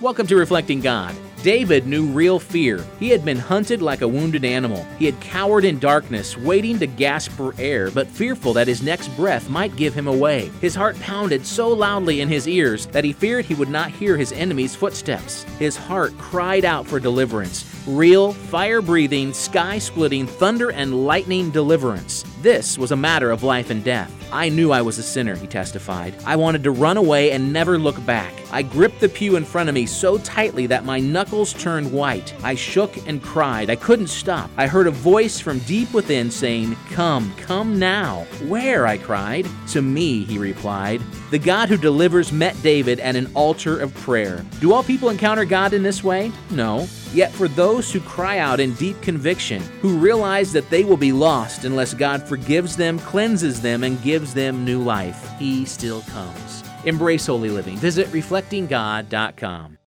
Welcome to Reflecting God. David knew real fear. He had been hunted like a wounded animal. He had cowered in darkness, waiting to gasp for air, but fearful that his next breath might give him away. His heart pounded so loudly in his ears that he feared he would not hear his enemy's footsteps. His heart cried out for deliverance. Real, fire-breathing, sky-splitting, thunder and lightning deliverance. This was a matter of life and death. I knew I was a sinner, he testified. I wanted to run away and never look back. I gripped the pew in front of me so tightly that my knuckles turned white. I shook and cried. I couldn't stop. I heard a voice from deep within saying, "Come, come now." "Where?" I cried. "To me," he replied. The God who delivers met David at an altar of prayer. Do all people encounter God in this way? No. Yet for those who cry out in deep conviction, who realize that they will be lost unless God forgives them, cleanses them, and gives them new life, He still comes. Embrace holy living. Visit reflectinggod.com.